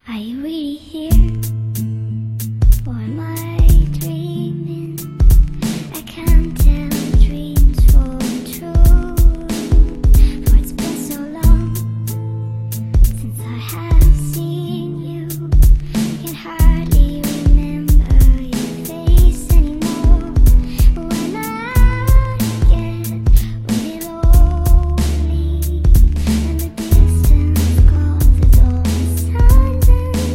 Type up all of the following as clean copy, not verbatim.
Are you really here? Or am I dreaming? I can't tell dreams from true. For it's been so long since I have seen you. Can hardly remember your face anymore. When I get really lonely and the distance causes all the silence,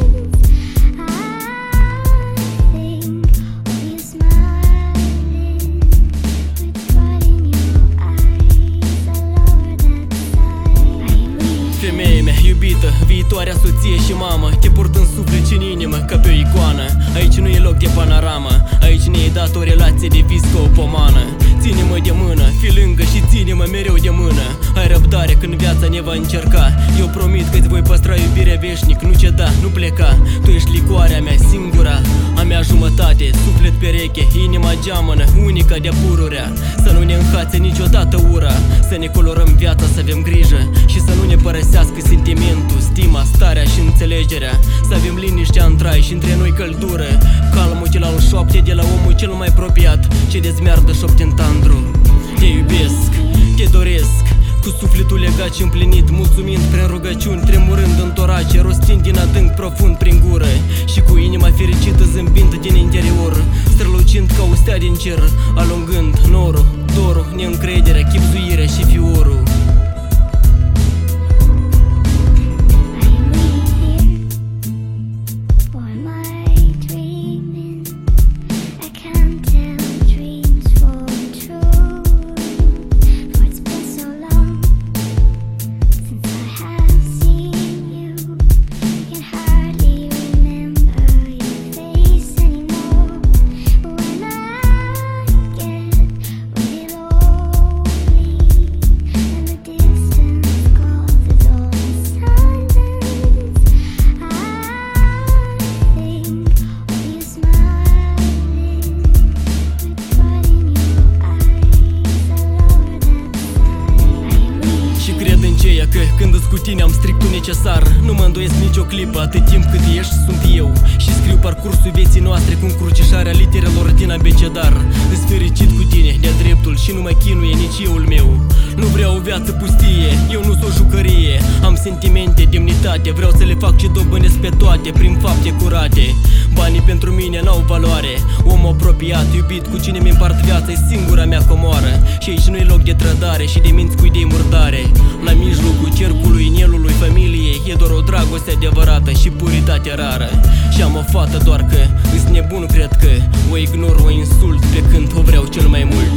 I think of you smiling with pride in your eyes. I love that sight. Are you really? Femeie mea iubită, viitoarea soție și mamă, te port în suflet și în inimă ca pe o icoană. Aici nu e loc de panoramă, aici ne-ai dat o relație de vis ca o pomană. Ține-mă de mână, fii lângă și ține-mă mereu de mână. Ai răbdare când viața ne va încerca. Eu promit că-ți voi păstra iubirea veșnic. Nu ceda, nu pleca, tu ești licoarea mea, singura a mea jumătate. Suflet pereche, inima geamănă, unica de pururea. Să nu ne înhațe niciodată ura, să ne colorăm viața, să avem grijă și să nu ne părăsească sentimentul, stima, starea și înțelegerea. Să avem liniștea în trai și între noi căldură. Calmul ce la șoapte de la omul cel mai apropiat, ce dezmeardă șopte în tandru. Te iubesc, te doresc, cu sufletul legat și împlinit, mulțumind prin rugăciuni, tremurând în torace, rostind din adânc profund prin gură și cu inima fericită zâmbind din interior, strălucind ca o stea din cer, alungând norul, dorul, neîncrederea, chibzuirea și fiorul. Are you really here? Or am I dreaming? I can't tell dreams from true. For it's been so long since I have seen you. Can hardly remember your face anymore. When I get really lonely and the distance causes all the silence, I think of you smiling with pride in your eyes. I love that sight. Are you really? Și cred în ceea că când îți cu tine am strictul necesar. Nu mă îndoiesc nicio clipă, atât timp cât ești sunt eu. Și scriu parcursul vieții noastre cu încrucișarea literelor din abecedar. Îs fericit cu tine de-a dreptul și nu mă chinuie nici euul meu. Nu vreau o viață pustie, eu nu sunt o jucărie. Am sentimente, demnitate, vreau să le fac și dobândesc pe toate prin fapte curate. Banii pentru mine n-au valoare. Om apropiat, iubit, cu cine mi-mpart viața, e singura mea comoară. Și aici nu-i loc de trădare și de minți cu idei murdare. La mijlocul cercului inelului familiei e doar o dragoste adevărată și puritate rară. Și am o fată doar că îs nebun, cred că o ignor, o insult pe când o vreau cel mai mult.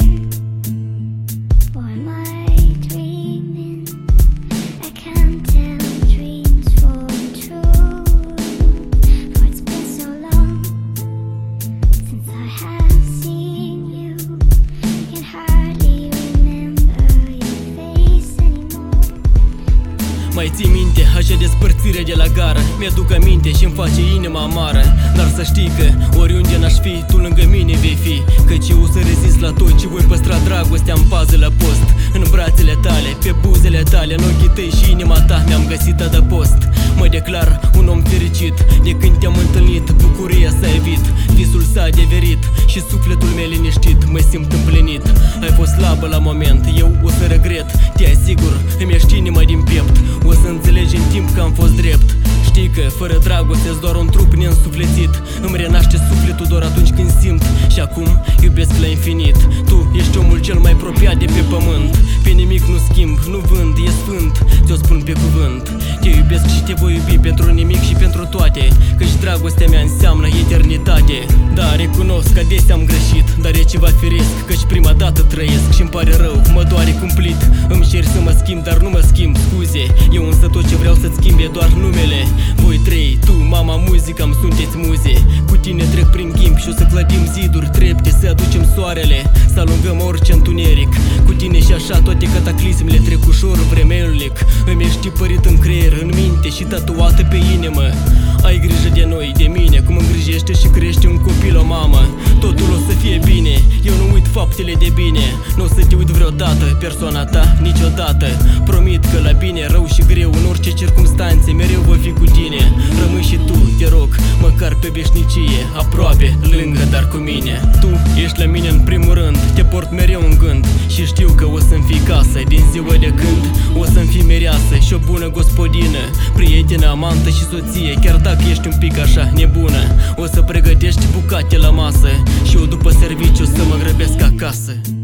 Or am I dreaming? I can't tell dreams from true. For it's been so long since I have seen you. Can hardly remember your face anymore. Mai ții minte acea despărțire de la gară? Mi-aduc aminte și-mi face inima amară. Dar să știi că oriunde n-aș fi, tu lângă mine vei fi. Căci eu o să rezist la tot și voi păstra dragostea în pază la post. În brațele tale, pe buzele tale, în ochii tăi și inima ta mi-am găsit adăpost. Mă declar un om fericit de când te-am întâlnit. Bucuria s-a evit, visul s-a adeverit și sufletul meu liniștit, mă simt împlinit. Ai fost slabă la moment, eu o să regret. Te asigur, îmi ești inima din piept. O să înțelegi în timp că am fost drept. Știi că fără dragoste-s doar un trup neînsuflețit. Îmi renaște sufletul doar atunci când simt. Și acum iubesc la infinit. Tu ești omul cel mai apropiat de pe pământ. Pe nimic nu schimb, nu vând, e sfânt, ți-o spun pe cuvânt. Te iubesc și te voi iubi pentru nimic și pentru toate, căci dragostea mea înseamnă eternitate. Da, recunosc că adesea am greșit, dar e ceva firesc, căci prima dată trăiesc și-mi pare rău, mă doare cumplit. Îmi cer să mă schimb, dar nu mă schimb, scuze. Eu însă tot ce vreau să-ți schimb e doar numele. Voi trei, tu, mama, muzica-mi sunteți muze. Cu tine trec prin timp și o să clădim ziduri trepte, să aducem soarele, să alungăm orice întuneric. Cu tine și așa toate cataclismele trec ușor, vremelnic. Îmi ești tipărit în creier, în minte și tatuată pe inimă. Ai grijă de noi, de mine, cum îngrijește și crește un copil o mamă. Totul o să fie bine, eu nu uit faptele de bine. Nu o să te uit vreodată, persoana ta, niciodată. Promit că la bine, rău și greu, în orice circumstanțe, mereu voi fi cu tine. măcar pe veșnicie, aproape, lângă, dar cu mine. Tu ești la mine în primul rând, te port mereu în gând și știu că o să-mi fii casă din ziua de când. O să-mi fii mireasă și o bună gospodină, prietenă, amantă și soție, chiar dacă ești un pic așa nebună. O să pregătești bucate la masă și eu după serviciu să mă grăbesc acasă.